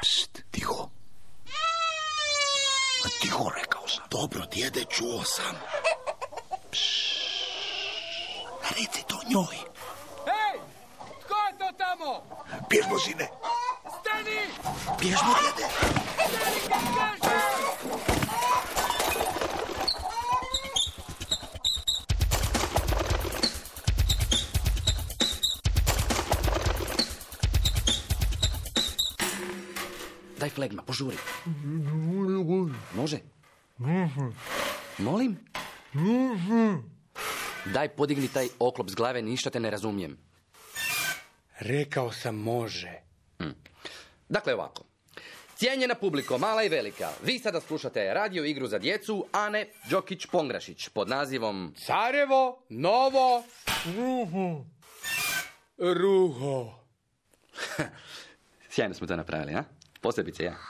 Pst, tiho. Tiho, rekao sam. Dobro, djede, čuo sam. Reci to njoj. Hej, tko je to tamo? Bježmo, sine. Stani! Bježmo, djede. Stani, kad kažem! Daj flegma, požuri. Može? Molim? Daj, podigni taj oklop s glave, ništa te ne razumijem. Rekao sam može. Dakle, ovako. Cijenjena publiko, mala i velika, vi sada slušate radio igru za djecu Ane Đokić-Pongrašić pod nazivom Carevo, novo, ruho. Sjajno smo to napravili, a? Posebice ja.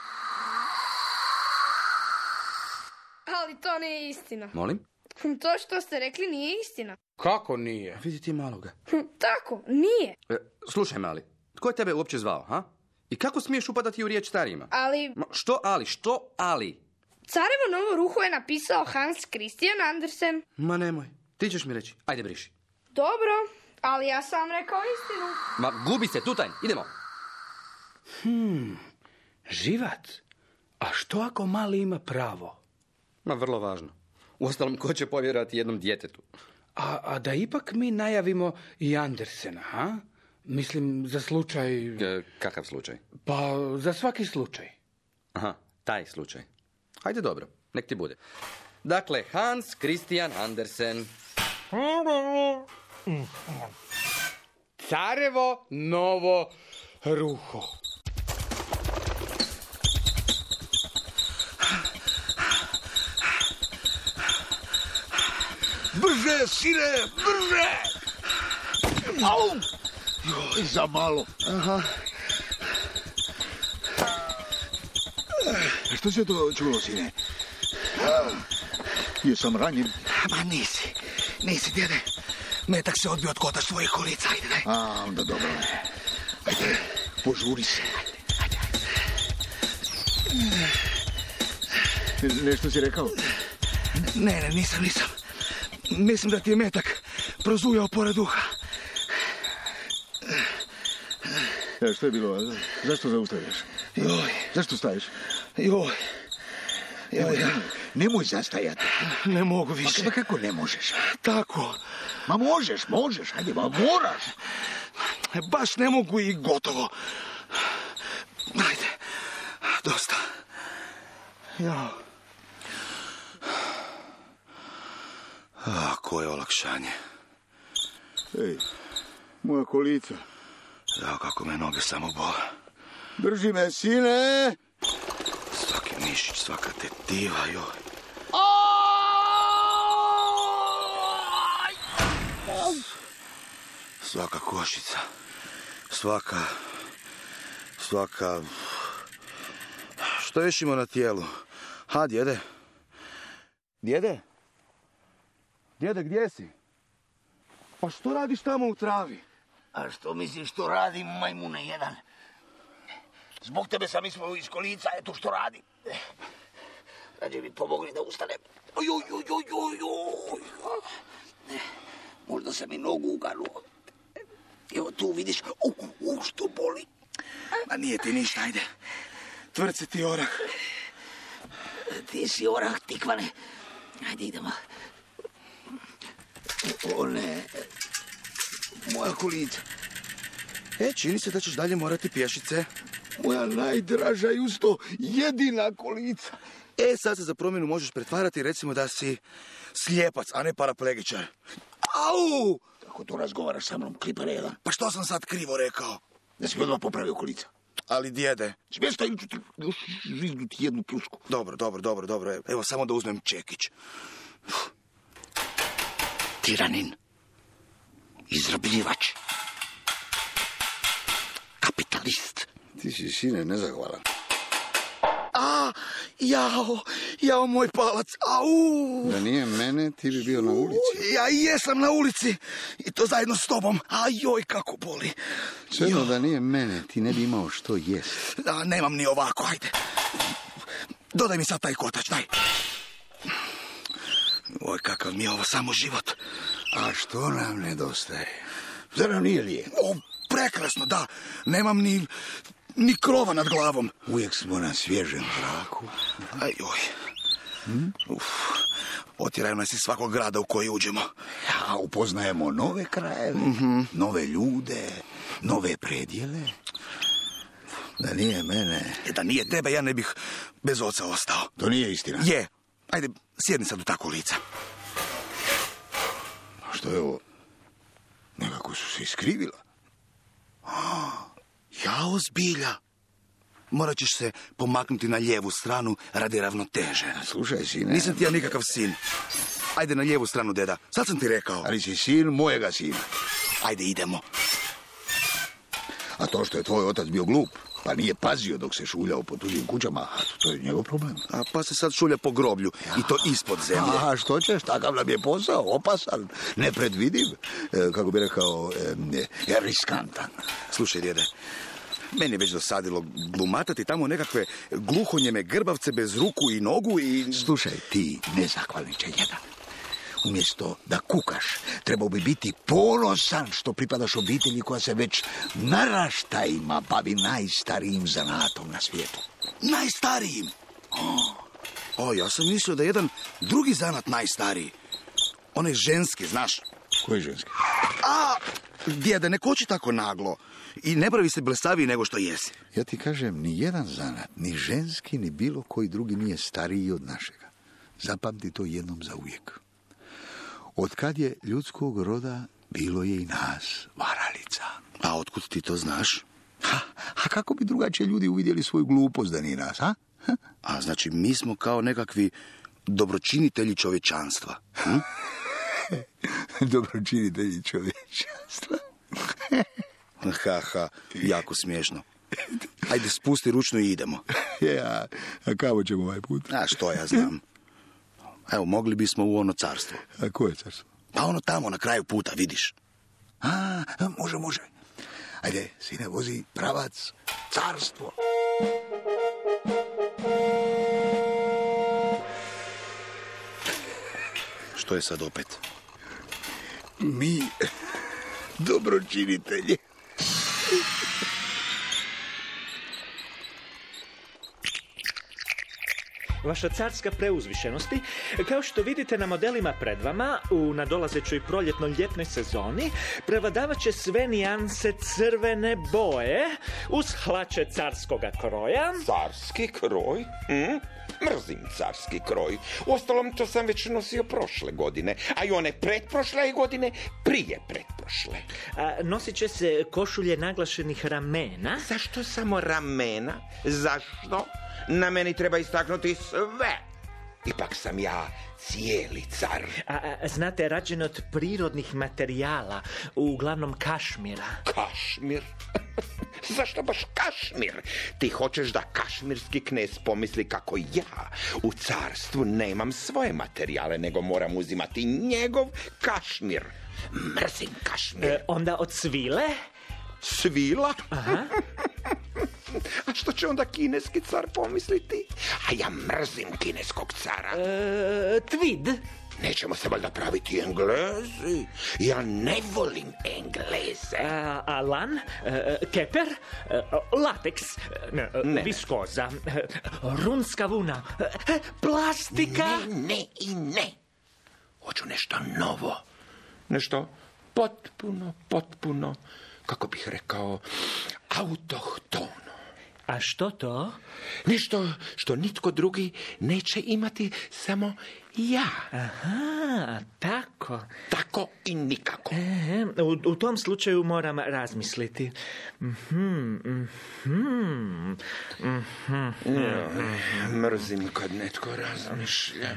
Ali to nije istina. Molim? To što ste rekli nije istina. Kako nije? Vidi ti maloga. Tako, nije. Slušaj, mali, tko je tebe uopće zvao, ha? I kako smiješ upadati u riječ starijima? Ali Što ali? Carevo novo ruho je napisao Hans Christian Andersen. Ma nemoj, ti ćeš mi reći. Ajde, briši. Dobro, ali ja sam rekao istinu. Ma gubi se, tutanj, idemo. Živac? A što ako mali ima pravo? Ma vrlo važno. Uostalom, ko će povjerovati jednom djetetu? A da ipak mi najavimo i Andersena, ha? Mislim, za slučaj... Kakav slučaj? Pa, za svaki slučaj. Aha, taj slučaj. Hajde, dobro, nek ti bude. Dakle, Hans Christian Andersen. Carevo novo ruho. Brže, sine, brže! Au! Joj, za malo. Aha. Što se to čulo, sine? Jesam ranjen? Ma nisi, djede. Metak se odbio od kota svojih kolica, ajde, daj. A, onda dobro. Ajde, požuri se. Nešto si rekao? Ne, nisam. Mislim da ti je metak prozujao pored uha. Što je bilo? Zašto zaustavljaš? Joj. Zašto staješ? Joj. Nemoj zastajati. Ne mogu više. Pa kako ne možeš? Tako. Ma možeš, ajde, ma moraš. Baš ne mogu i gotovo. Ajde, dosta. Jao. Koje olakšanje. Ej, moja kolica. Jao, kako me noge samo bole. Drži me, sine! Svaki mišić, svaka tetiva, joj. Svaka košica. Svaka... Što još ima na tijelu? Ha, djede? Djede? Djede, gdje si? Pa što radiš tamo u travi? A što misliš što radim, majmune jedan? Zbog tebe sam ispravo iz kolica, eto što radim. Rađe mi pomogli da ustanem. Oj. Možda sam i nogu uganuo. Evo tu vidiš, što boli. Ma nije ti ništa, ajde. Tvrci ti orah. Ti si orah, tikvane. Ajde, idemo. O ne, moja kolica. Čini se da ćeš dalje morati pješice. Moja najdraža i uz to jedina kolica. Sad se za promjenu možeš pretvarati, recimo da si slijepac, a ne paraplegičar. Au! Kako to razgovaraš sa mnom, klipare jedan? Pa što sam sad krivo rekao? Da si mi odmah popravio kolica. Ali djede... Smjesta ili ću ti još žiznuti jednu pljusku. Dobro. Evo samo da uzmem čekić. Tiranin. Izrabljivač. Kapitalist. Ti si, sine, nezahvalan. Jao, moj palac, au! Da nije mene, ti bi bio na ulici. Ja jesam na ulici. I to zajedno s tobom. Joj, kako boli. Crno da nije mene, ti ne bi imao što jest. Da, nemam ni ovako, ajde. Dodaj mi sad taj kotač, daj. Oj, kakav mi je ovo samo život. A što nam nedostaje? Zar nam nije lijepo? O, prekrasno, da. Nemam ni krova nad glavom. Uvijek smo na svježem zraku. Aj, oj. Otjeraju nas iz svakog grada u koji uđemo. A upoznajemo nove krajeve, nove ljude, nove predjele. Da nije mene... Da nije tebe, ja ne bih bez oca ostao. To nije istina. Je. Ajde, sjedni sad u tako lica. A što je ovo? Nekako su se iskrivila. Jao, zbilja. Morat ćeš se pomaknuti na lijevu stranu radi ravnoteže. Slušaj, sine. Nisam ti ja nikakav sin. Ajde na lijevu stranu, deda. Sad sam ti rekao. Ali si sin mojega sina. Ajde, idemo. A to što je tvoj otac bio glup, pa nije pazio dok se šuljao po tuđim kućama, to je njegov problem. A pa se sad šulja po groblju i to ispod zemlje. A što ćeš, takav nam je posao, opasan, nepredvidiv, kako bi rekao, riskantan. Slušaj, djede, meni je već dosadilo glumatati tamo nekakve gluhonjeme grbavce bez ruku i nogu i... Slušaj, ti nezahvalniče jedan. Umjesto da kukaš, trebao bi biti ponosan što pripadaš obitelji koja se već naraštajima bavi najstarijim zanatom na svijetu. Najstarijim? O, ja sam mislio da je jedan drugi zanat najstariji. Onaj ženski, znaš. Koji ženski? A, djede, ne koči tako naglo. I ne pravi se blesaviji nego što jesi. Ja ti kažem, ni jedan zanat, ni ženski, ni bilo koji drugi nije stariji od našega. Zapamti to jednom za uvijek. Od kad je ljudskog roda, bilo je i nas, varalica. A otkud ti to znaš? A kako bi drugačije ljudi uvidjeli svoju glupost da nije nas, a? A znači mi smo kao nekakvi dobročinitelji čovječanstva. Dobročinitelji čovječanstva. Ha, jako smiješno. Ajde, spusti ručnu i idemo. A kamo ćemo ovaj put? A što ja znam. Evo, mogli bismo u ono carstvo. A koje carstvo? Pa ono tamo na kraju puta, vidiš. Može. Ajde, sine, vozi pravac, carstvo. Što je sad opet? Mi, dobročinitelji. Vaša carska preuzvišenosti, kao što vidite na modelima pred vama, u nadolazećoj proljetno-ljetnoj sezoni, prevladavat će sve nijanse crvene boje uz hlače carskoga kroja. Carski kroj? Mrzim carski kroj. Uostalom, to sam već nosio prošle godine, a i one pretprošle godine prije pretprošle. Nosit će se košulje naglašenih ramena. Zašto samo ramena? Zašto? Na meni treba istaknuti sve. Ipak sam ja cijeli car. Znate, rađen od prirodnih materijala, uglavnom kašmira. Kašmir? Zašto baš kašmir? Ti hoćeš da kašmirski knez pomisli kako ja u carstvu nemam svoje materijale, nego moram uzimati njegov kašmir. Mrzim kašmir. Onda od svile? Svila? Aha. A što će onda kineski car pomisliti? A ja mrzim kineskog cara. Tvid? Nećemo se valjda praviti Englezi. Ja ne volim Engleze. A lan? Keper? Lateks? Ne. Viskoza? Runska vuna? Plastika? Ne i ne. Hoću nešto novo. Nešto potpuno, kako bih rekao, autohtono. A što to? Nešto što nitko drugi neće imati, samo ja. Aha, tako. Tako i nikako. U tom slučaju moram razmisliti. Mrzim kad netko razmišlja.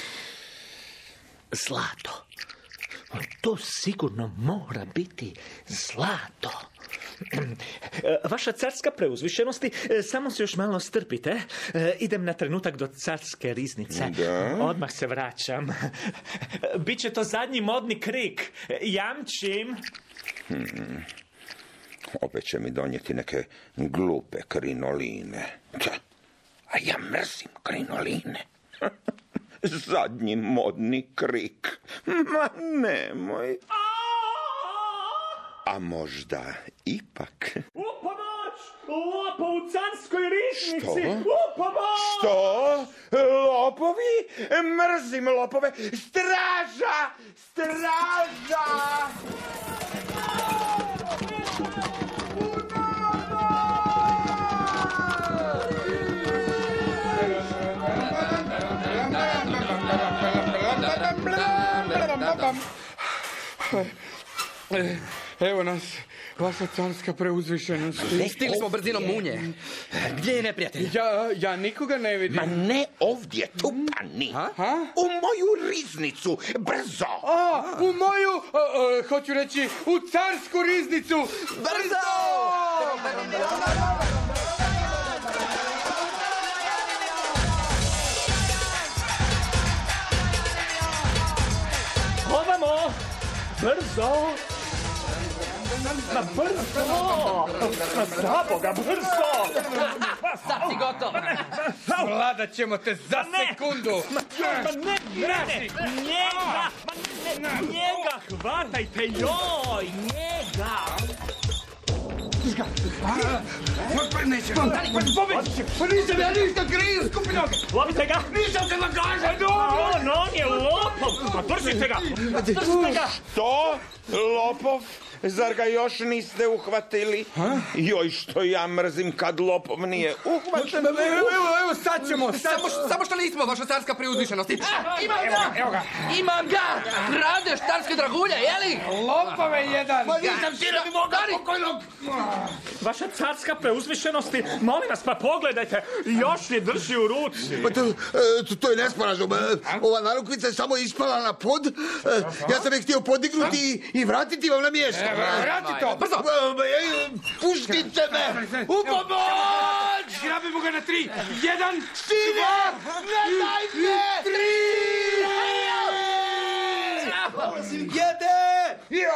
Zlato. To sigurno mora biti zlato. Vaša carska preuzvišenosti, samo se još malo strpite. Idem na trenutak do carske riznice. Da? Odmah se vraćam. Biće to zadnji modni krik. Jamčim. opet će mi donijeti neke glupe krinoline. A ja mrzim krinoline. Zadnji modni krik. Ma nemoj. A možda ipak... U pomoć! Lopov u carskoj riznici! Što? U pomoć! Što? Lopovi? Mrzim lopove. Straža! Straža! Evo nas, vaša carska preuzvišenost. Stigli smo brzinom munje. Gdje je neprijatelj? Ja nikoga ne vidim. Ma ne ovdje, tupani. U moju riznicu, brzo. U moju, hoću reći, u carsku riznicu. Brzo! Ovamo! Brzo! Ma brzo! Zaboga, brzo! Sad si gotov! Vladat ćemo te za sekundu! Njega! Hvatajte, joj! Njega! Pa nisam ja ništa kriv, skupinoge! Lovite ga! Nisam se nagažen! On je lopov! Pa držite ga! Držite ga! Što? Lopov? Zar ga još niste uhvatili? Joj, što ja mrzim kad lopov nije uhvaćen. Evo, sad ćemo! Samo što nismo, vaša carska preuzvišenosti. Imam ga! Kradeš carske dragulje, jeli? Lopove jedan! Pa nisam sinovi moga pokojnog! Vaša carska preuzvišenosti, molim vas, pa pogledajte, još je drži u ruci. Pa to je nesporazum. Ova narukvica je samo ispala na pod. Ja sam je htio podignuti i vratiti vam na mjesto. Vrati to! Brzo! Puštite me! U pomoć! Grabimo ga na 3! 1, Sine! Ne dajte! 3! Jede!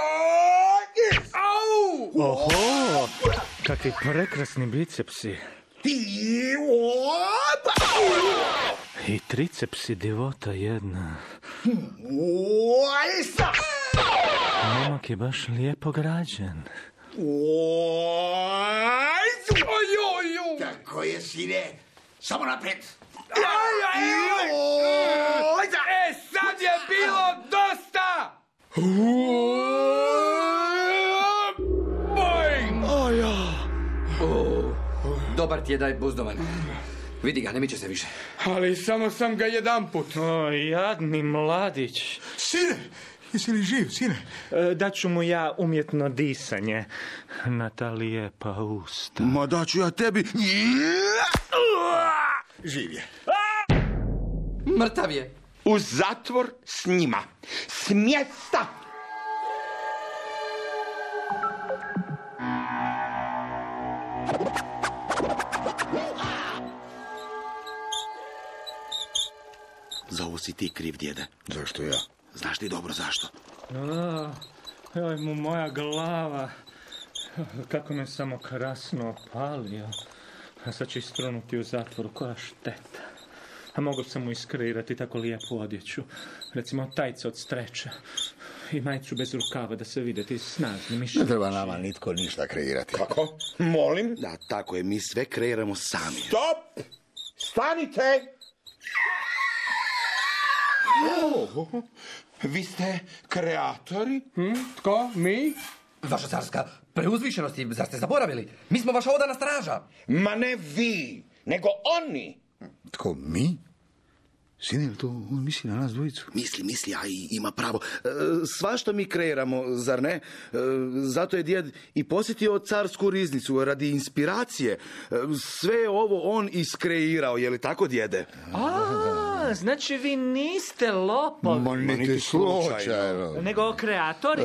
Au! Oho, kakvi prekrasni bicepsi. I tricepsi divota jedna. Momak je baš lijepo građen. Tako je, sine. Samo naprijed. sad je bilo dosta! Dobar ti je da je buzdovan. Vidi ga, ne miče se više. Ali samo sam ga jedanput. O, jadni mladić. Sine, jesi li živ, sine? Daću mu ja umjetno disanje na ta lijepa usta. Ma daću ja tebi. Živ je. Mrtav je. U zatvor s njima. S mjesta. Za ovo si ti kriv, djede. Zašto ja? Znaš ti dobro zašto? Joj mu moja glava. Kako me samo krasno opalio. A sad će istrunuti u zatvoru, koja šteta. A mogu sam mu iskreirati tako lijepu odjeću. Recimo tajce od streća. I majicu bez rukava da se vide ti snažni mišići. Ne treba nama nitko ništa kreirati. Kako? Molim? Da, tako je, mi sve kreiramo sami. Stop! Stanite! Vi ste kreatori? Tko? Mi? Vaša carska preuzvišenosti, zar ste zaboravili? Mi smo vaša odana straža. Ma ne vi, nego oni. Tko, mi? Sine, jel to on misli na nas dvojicu? Misli, a i ima pravo. Svašta mi kreiramo, zar ne? Zato je djed i posjetio carsku riznicu radi inspiracije. Sve je ovo on iskreirao, je li tako, djede? Znači vi niste lopovi. Ma niti slučajno. Nego kreatori?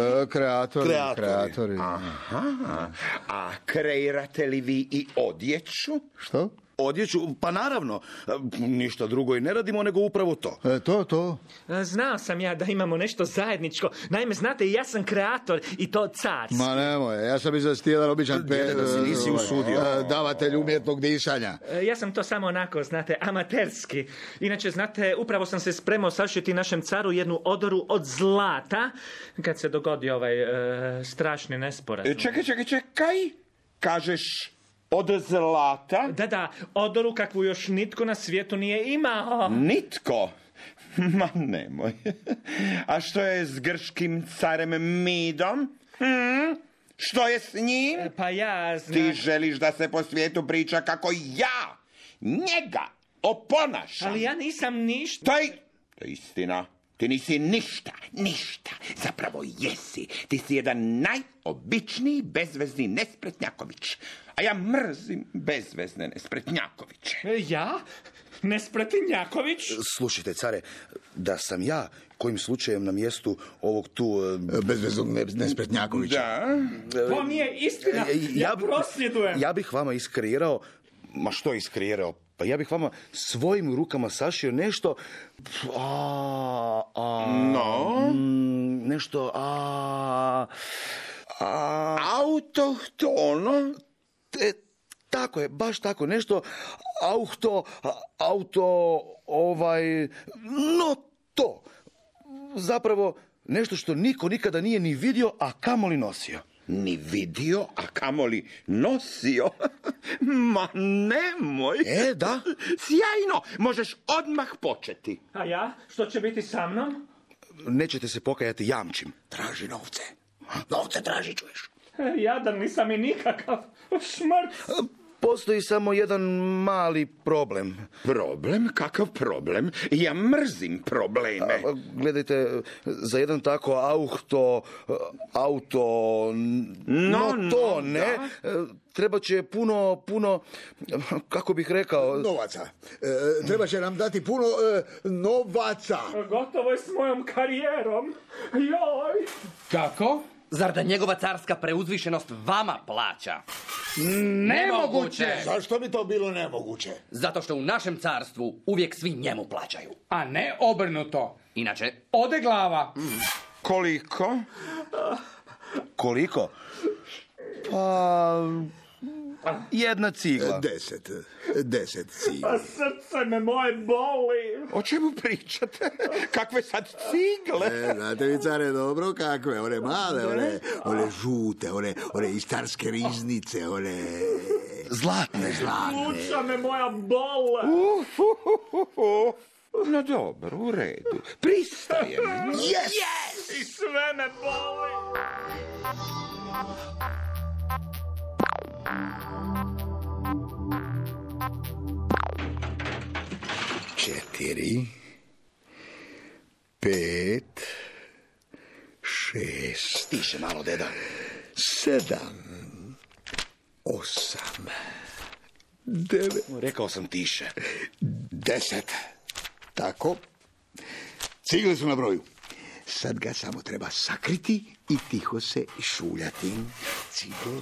Kreatori. Aha. A kreirate li vi i odjeću? Što? Odjeću? Pa naravno. Ništa drugo i ne radimo nego upravo to. To. Znao sam ja da imamo nešto zajedničko. Naime, znate, ja sam kreator i to carski. Ma nemoj, ja sam mislio da si ti jedan običan Da se nisi usudio. davatelj umjetnog disanja. Ja sam to samo onako, znate, amaterski. Inače, znate, upravo sam se spremao sašiti našem caru jednu odoru od zlata kad se dogodi ovaj strašni nesporazum. Čekaj. Kažeš od zlata? Da, odoru kakvu još nitko na svijetu nije imao. Nitko? Ma nemoj. A što je s grčkim carem Midom? Što je s njim? Pa ja znam... Ti želiš da se po svijetu priča kako ja njega oponašam. Ali ja nisam ništa. To je istina. Ti nisi ništa. Zapravo jesi. Ti si jedan najobičniji bezvezni nespretnjaković. A ja mrzim bezvezne nespretnjakoviće. Ja? Nespretnjaković? Slušajte, care, da sam ja kojim slučajem na mjestu ovog tu... Bezveznog nespretnjakovića. Da? To nije istina. Ja prosvjedujem. Ja bih vama iskreirao... Ma što iskreirao? Pa ja bih vama svojim rukama sašio nešto... Nešto... Autohtono? Tako je, baš tako, nešto no to. Zapravo, nešto što niko nikada nije ni vidio, a kamoli nosio. Ni vidio, a kamoli nosio? Ma nemoj. Da? Sjajno, možeš odmah početi. A ja? Što će biti sa mnom? Nećete se pokajati, jamčim. Traži novce. Novce traži, čuješ. Jadan nisam i nikakav. Šmrt. Postoji samo jedan mali problem. Problem? Kakav problem? Ja mrzim probleme. Gledajte, za jedan tako treba će puno, kako bih rekao... Novaca. Treba će nam dati puno novaca. Gotovo je s mojom karijerom. Joj. Kako? Zar da njegova carska preuzvišenost vama plaća? Nemoguće! Zašto bi to bilo nemoguće? Zato što u našem carstvu uvijek svi njemu plaćaju. A ne obrnuto. Inače... Ode glava. Koliko? Koliko? Pa... jedna cigla. 10 cigla. A srce me moje boli. O čemu pričate? Kakve sad cigle? Znate vi, care, dobro kakve? One male, one žute, one iz carske riznice, one... Zlatne. Pluća me moja bole. No dobro, u redu. Pristajem. Yes! I sve me boli. 4, 5, 6... Tiše malo, deda. 7, 8, 9... Rekao sam tiše. 10. Tako. Cigle su na broju. Sad ga samo treba sakriti i tiho se šuljati. Cigle.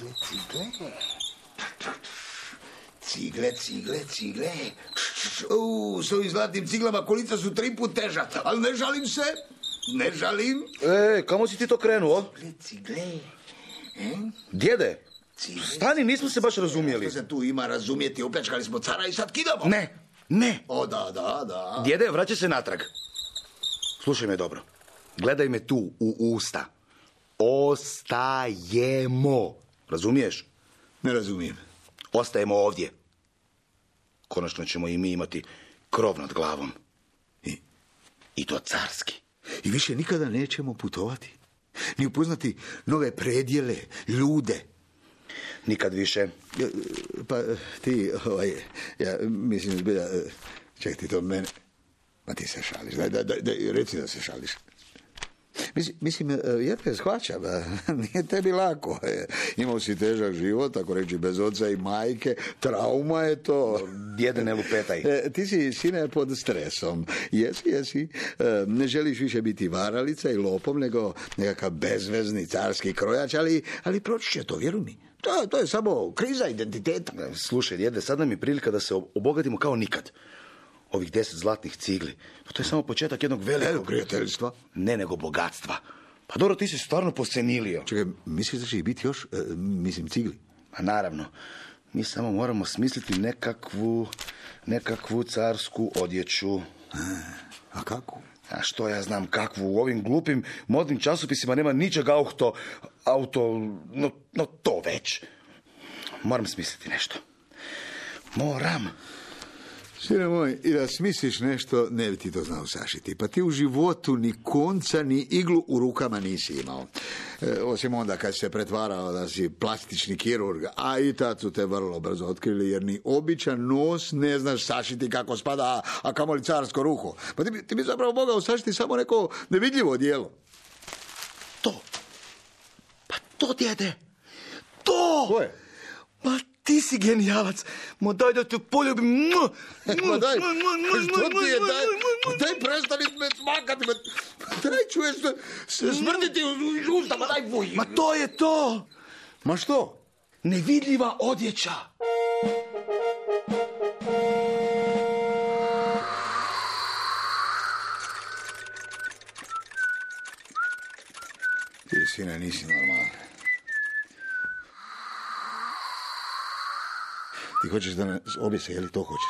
Cigle. S ovim zlatnim ciglama kolica su 3 put teža, ali ne žalim se. Ne žalim. Kamo si ti to krenuo? Cigle. Djede, stani, nismo se baš razumjeli. Što se tu ima razumjeti? Opljačkali smo cara i sad kidamo. Ne. O, da. Djede, vraćaj se natrag. Slušaj me dobro. Gledaj me tu, u usta. Ostajemo. Razumiješ? Ne razumijem. Ostajemo ovdje. Konačno ćemo i mi imati krov nad glavom. I to carski. I više nikada nećemo putovati. Ni upoznati nove predjele, ljude. Nikad više. Pa ti, ja mislim zbilja, ček ti to mene. Ma ti se šališ, daj, reci da se šališ. Mislim, ja te shvaćam, nije tebi lako. Imao si težak život, tako reći, bez oca i majke, trauma je to. Djede, ne lupetaj. Ti si, sine, pod stresom. Jesi. Ne želiš više biti varalica i lopom, nego nekakav bezvezni carski krojač, ali proći će to, vjeruj mi. To je samo kriza identiteta. Slušaj, djede, sad nam je prilika da se obogatimo kao nikad. Ovih 10 zlatnih cigli. Pa to je samo početak jednog velikog prijateljstva. Ne, nego bogatstva. Pa dobro, ti si stvarno posenilio. Čekaj, misliš da će ih biti još, cigli? Pa naravno. Mi samo moramo smisliti nekakvu carsku odjeću. A kako? A što ja znam kakvu? U ovim glupim modnim časopisima nema ničeg no to već. Moram smisliti nešto. Moram. Sine moj, i da smisliš nešto, ne bi ti to znao sašiti. Pa ti u životu ni konca, ni iglu u rukama nisi imao. Osim onda kad si se pretvarao da si plastični kirurg, a i tad su te vrlo brzo otkrili, jer ni običan nos ne znaš sašiti kako spada, a kamoli carsko ruho. Pa ti bi zapravo mogao sašiti samo neko nevidljivo dijelo. To, djede! To! Ko je? Ma ti si genijalac! Ma daj da te poljubim! Ma daj, što ti je, daj prestani me smakati, daj čuješ se smrditi uz usta, ma daj vuj. Ma to je to! Ma što? Nevidljiva odjeća! Ti, sine, nisi normalan. Ti hoćeš da nas objese, je li to hoćeš?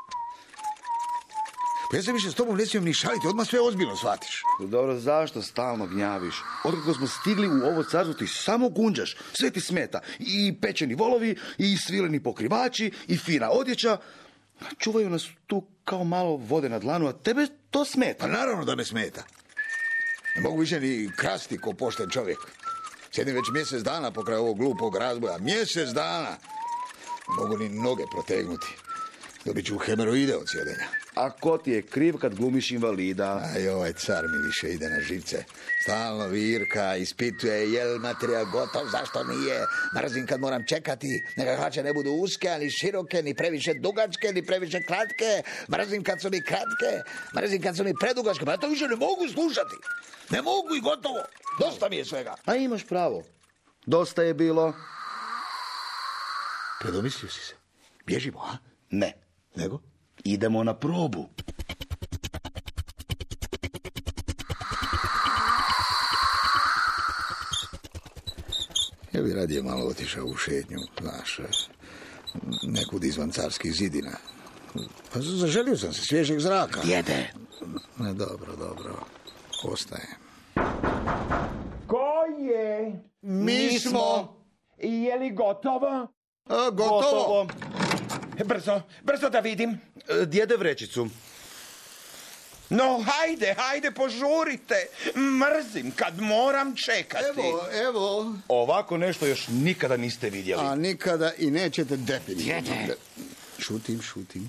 Pa ja se više s tobom ne smijem ni šaliti, odmah sve ozbiljno shvatiš. Dobro, zašto stalno gnjaviš? Otkako smo stigli u ovo carstvo, ti samo gunđaš, sve ti smeta. I pečeni volovi, i svileni pokrivači, i fina odjeća. Čuvaju nas tu kao malo vode na dlanu, a tebe to smeta. Pa naravno da me smeta. Ne mogu više ni krasti ko pošten čovjek. Sjedim već mjesec dana pokraj ovog glupog razboja. Mjesec dana! Ne mogu ni noge protegnuti. Dobit ću hemeroide od sjedenja. A ko ti je kriv kad glumiš invalida? Aj, ovaj car mi više ide na živce. Stalno virka, ispituje jel materijal gotov, zašto nije. Mrzim kad moram čekati. Neka hlače ne budu uske, ani široke, ni previše dugačke, ni previše kratke. Mrzim kad su mi kratke, mrzim kad su mi predugačke. Pa ja to više ne mogu slušati. Ne mogu i gotovo. Dosta mi je svega. A imaš pravo. Dosta je bilo. Predomislio si se. Bježimo, a? Ne. Nego? Idemo na probu. Ja bi radije malo otišao u šetnju, znaš, nekud izvan carskih zidina. Pa zaželio sam se svježeg zraka. Jede. Ne, dobro. Ostajem. Ko je? Mi smo. Je li gotovo? Gotovo. Brzo da vidim. Djede vrećicu. No, hajde, požurite. Mrzim kad moram čekati. Evo. Ovako nešto još nikada niste vidjeli. A nikada i nećete definitivno. Šutim.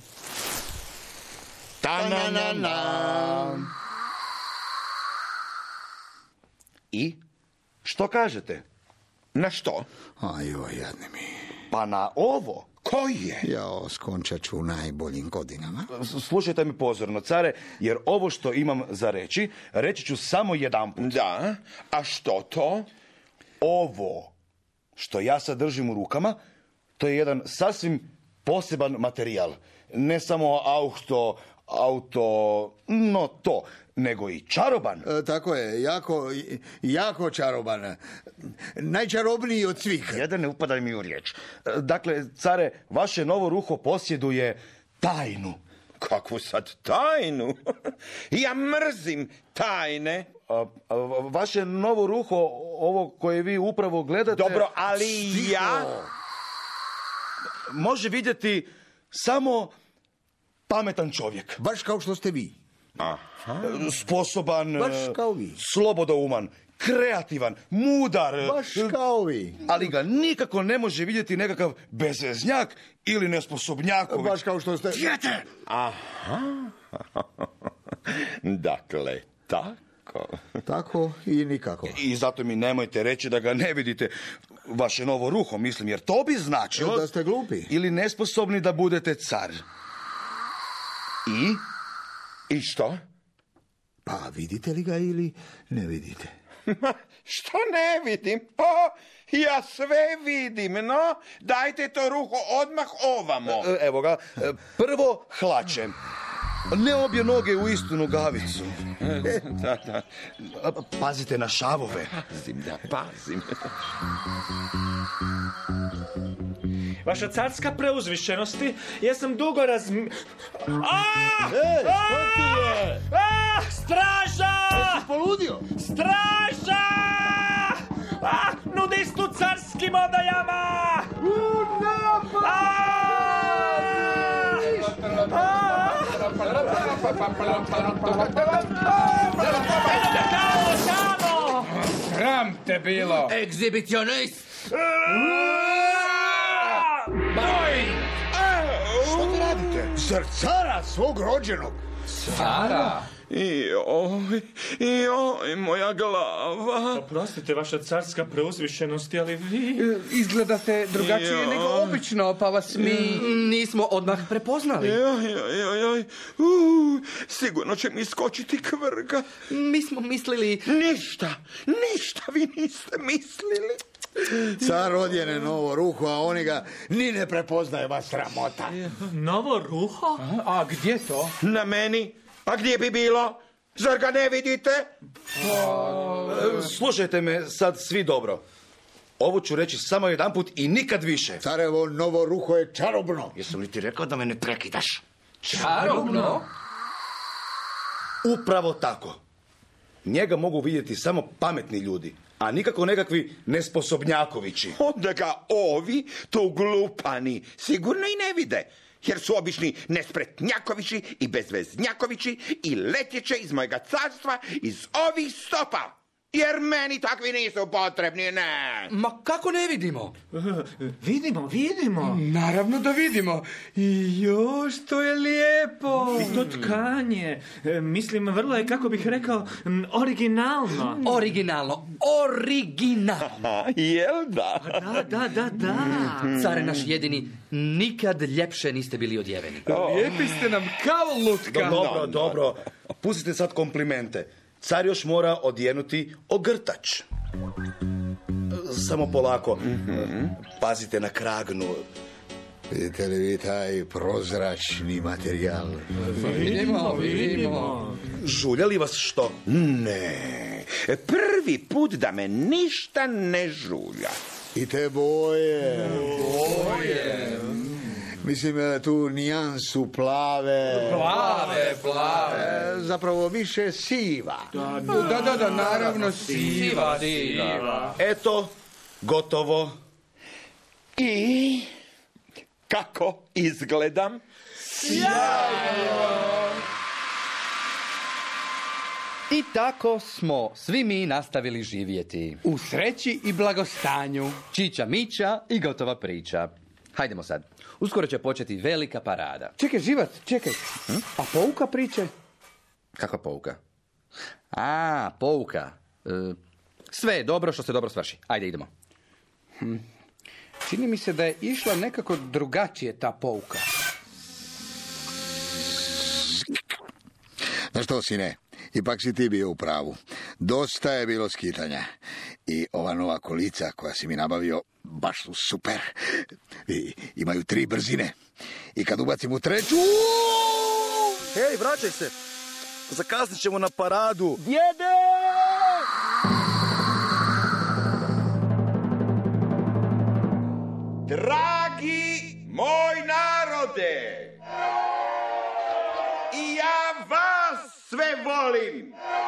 Ta-na-na-na. I? Što kažete? Na što? Ajoj, jadni mi. Pa na ovo. Ko je? Ja skončat ću u najboljim godinama. Slušajte me pozorno, care, jer ovo što imam za reći ću samo jedanput. Da? A što to? Ovo što ja sad držim u rukama, to je jedan sasvim poseban materijal. Ne samo nego i čaroban. Tako je, jako čaroban. Najčarobniji od svih. Jedan ne upadaj mi u riječ. Dakle, care, vaše novo ruho posjeduje tajnu. Kakvu sad tajnu? Ja mrzim tajne. Vaše novo ruho, ovo koje vi upravo gledate... Dobro, ali ja... može vidjeti samo pametan čovjek. Baš kao što ste vi. Aha. Sposoban, baš kao vi. Slobodouman, kreativan, mudar. Baš kao vi. Ali ga nikako ne može vidjeti nekakav bezveznjak ili nesposobnjak. Baš kao što ste... Djete! Aha. Dakle, tako. Tako i nikako. I zato mi nemojte reći da ga ne vidite. Vaše novo ruho, mislim, jer to bi značilo... Da ste glupi. Ili nesposobni da budete car. I što? Pa vidite li ga ili ne vidite? Što ne vidim? Ja sve vidim, no. Dajte to ruho odmah ovamo. Evo ga, prvo hlače. Ne obje noge u istu nogavicu. Da. Pazite na šavove. Pazim. Vaša carska preuzvišenosti, ja sam dugo Straža! Jesi poludio? Straža! Nudistu carskim odajama! Sram te bilo! Egzibicionist! Što vi radite? Zar cara svog rođenog? Cara? Joj, moja glava. Oprostite, vaša carska preuzvišenosti, ali vi... Izgledate drugačije nego obično, pa vas mi... Nismo odmah prepoznali. Joj. Sigurno će mi skočiti kvrga. Mi smo mislili... Ništa vi niste mislili. Car odjene novo ruho, a oni ga ni ne prepoznaje, vas sramota. Novo ruho? A gdje to? Na meni? A gdje bi bilo? Zar ga ne vidite? Slušajte me sad svi dobro. Ovo ću reći samo jedanput i nikad više. Carevo novo ruho je čarobno. Jesam li ti rekao da me ne prekidaš? Čarobno? Upravo tako. Njega mogu vidjeti samo pametni ljudi, a nikako nekakvi nesposobnjakovići. Onda ga ovi, to glupani, sigurno i ne vide. Jer su obični nespretnjakovići i bezveznjakovići i letjeće iz mojega carstva, iz ovih stopa. Jer meni takvi nisu potrebni, ne. Ma kako ne vidimo? Vidimo. Naravno da vidimo. I još, to je lijepo. I to tkanje. Mislim, vrlo je, kako bih rekao, originalno. Originalno. Jel da? Da. Care naš jedini, nikad ljepše niste bili odjeveni. Lijepi ste nam kao lutka. Dobro. Pustite sad komplimente. Car još mora odjenuti ogrtač. Samo polako. Pazite na kragnu. Vidite li vi taj prozračni materijal? Vidimo. Žulja li vas što? Ne. Prvi put da me ništa ne žulja. I te boje. Mislim, tu nijansu plave. Plave. Zapravo više siva. Da, naravno siva. Eto, gotovo. I kako izgledam? I tako smo svi mi nastavili živjeti. U sreći i blagostanju. Čića mića i gotova priča. Hajdemo sad. Uskoro će početi velika parada. Čekaj, Živac, čekaj. A pouka priče? Kakva pouka? Pouka. Sve je dobro što se dobro svrši. Ajde, idemo. Čini mi se da je išla nekako drugačije ta pouka. Znaš što, sine? Ipak si ti bio u pravu. Dosta je bilo skitanja. I ova nova kolica koja si mi nabavio, baš su super. Imaju 3 brzine. I kad ubacim u 3... Hej, vraćaj se. Zakasnit ćemo na paradu. Djede! Dragi moj narode, i ja vas sve volim.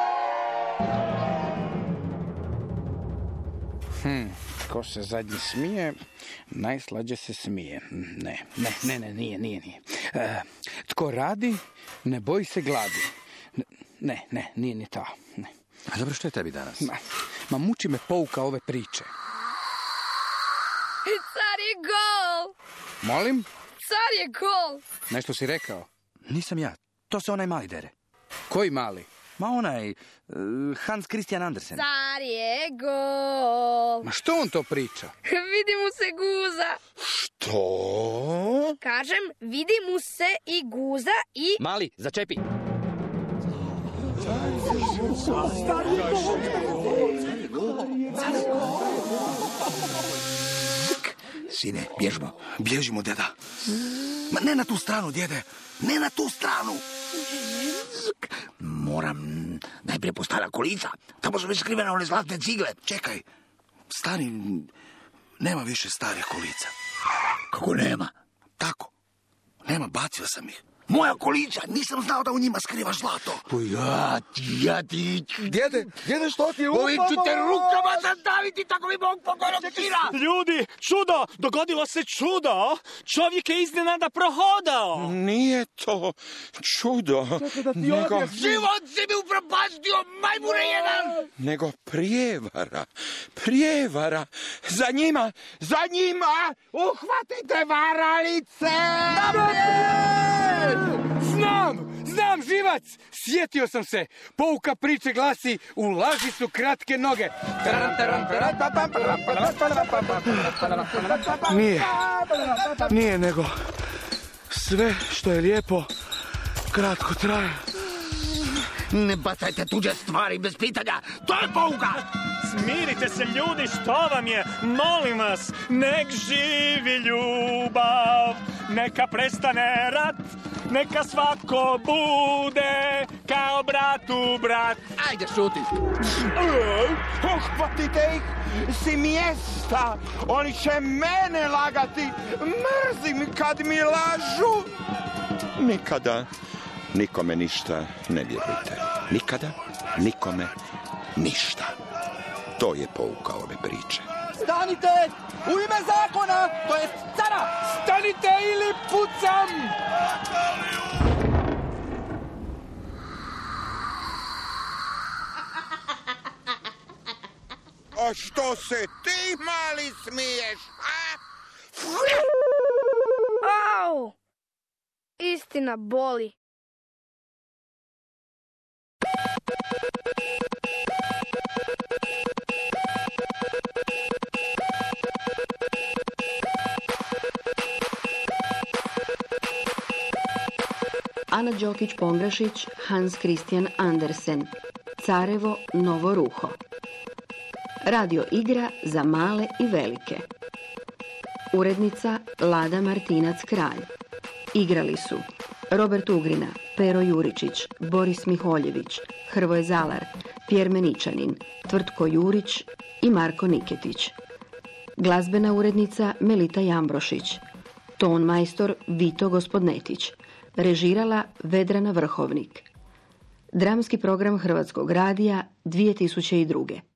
Ko se zadnji smije, najslađe se smije. Ne, nije. Tko radi, ne boji se gladi. Ne, nije ni to. Ne. A dobro, što je tebi danas? Ma muči me pouka ove priče. Car je gol! Molim? Car je gol! Nešto si rekao? Nisam ja. To se onaj mali dere. Koji mali? Ma onaj Hans Christian Andersen. Car je gol! Ma što on to priča? Vidi mu se guza! Što? Kažem, vidi mu se i guza i... Mali, začepi. Sine, bježmo. Bježimo, deda. Ma ne na tu stranu, djede. Ne na tu stranu. Moram najprije po stara kolica. Tamo su već skrivene one zlatne cigle. Čekaj. Stani, nema više starih kolica. Kako nema? Tako. Nema, bacio sam ih. Moja kolica, nisam znao da u njima skrivaš zlato. Pa ja ti... Djede, što ti je upalo? Ovim ću te rukama zadaviti, tako mi Bog pokojnog sira. Ljudi, čudo! Dogodilo se čudo! Čovjek je iznenada prohodao! Nije to čudo, nego... Život si mi upropastio, majmune jedan! Nego prijevara. Za njima! Uhvatite varalice! Znam, živac! Sjetio sam se. Pouka priče glasi, u laži su kratke noge. Nije, nego sve što je lijepo kratko traje. Ne bacajte tuđe stvari bez pitanja, to je pouka! Smirite se, ljudi, što vam je? Molim vas, nek živi ljubav, neka prestane rat, neka svako bude kao brat u brat. Ajde, šuti! Uhvatite ih si mjesta! Oni će mene lagati! Mrzim kad mi lažu! Nikada nikome ništa ne vjerujte. Nikada nikome ništa. To je pouka ove priče. Stanite! U ime zakona! To je cara! Stanite ili pucam! A što se ti mali smiješ, a? Au! Istina boli. Ana Đokić-Pongrašić, Hans Christian Andersen. Carevo novo ruho. Radio igra za male i velike. Urednica Lada Martinac-Kralj. Igrali su Robert Ugrina, Pero Juričić, Boris Miholjević, Hrvoje Zalar, Pjer Meničanin, Tvrtko Jurić i Marko Niketić. Glazbena urednica Melita Jambrošić. Ton majstor Vito Gospodnetić. Režirala Vedrana Vrhovnik. Dramski program Hrvatskog radija 2002.